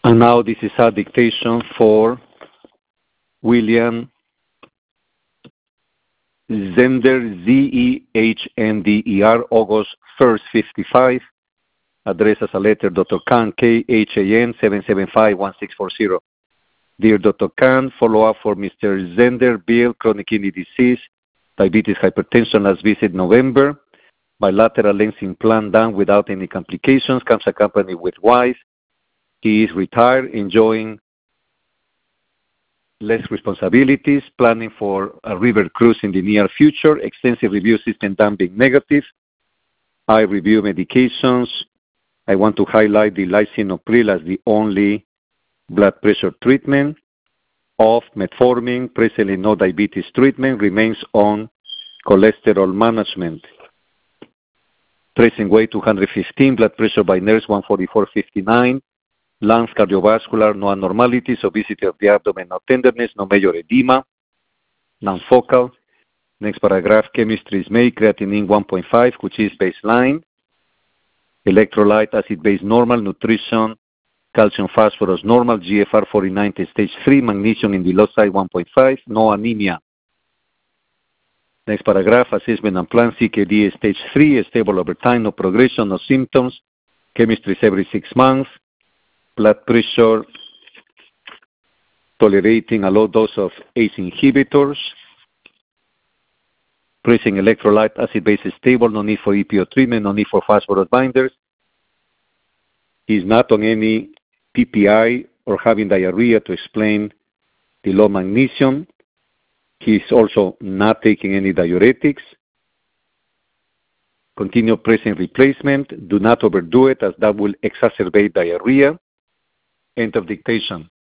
And now this is a dictation for William Zehnder, Zehnder, August 1st, 55. Address as a letter, Dr. Khan, KHAN, 775-1640. Dear Dr. Khan, follow-up for Mr. Zehnder, Bill, chronic kidney disease, diabetes, hypertension, last visit November. Bilateral lens implant done without any complications, comes accompanied with wife. He is retired, enjoying less responsibilities, planning for a river cruise in the near future, extensive review system done being negative. I review medications. I want to highlight the lisinopril as the only blood pressure treatment. Of metformin, presently no diabetes treatment, remains on cholesterol management. Present weight 215, blood pressure by nurse 144/59. Lungs, cardiovascular, no abnormalities, obesity of the abdomen, no tenderness, no major edema, non-focal. Next paragraph, chemistry is made, creatinine 1.5, which is baseline. Electrolyte, acid base normal, nutrition, calcium, phosphorus normal, GFR 49 stage 3, magnesium in the low side 1.5, no anemia. Next paragraph, assessment and plan, CKD stage 3, stable over time, no progression, no symptoms. Chemistry is every 6 months. Blood pressure, tolerating a low dose of ACE inhibitors. Present electrolyte, acid base is stable, no need for EPO treatment, no need for phosphorus binders. He is not on any PPI or having diarrhea to explain the low magnesium. He is also not taking any diuretics. Continue present replacement. Do not overdo it, as that will exacerbate diarrhea. End of dictation.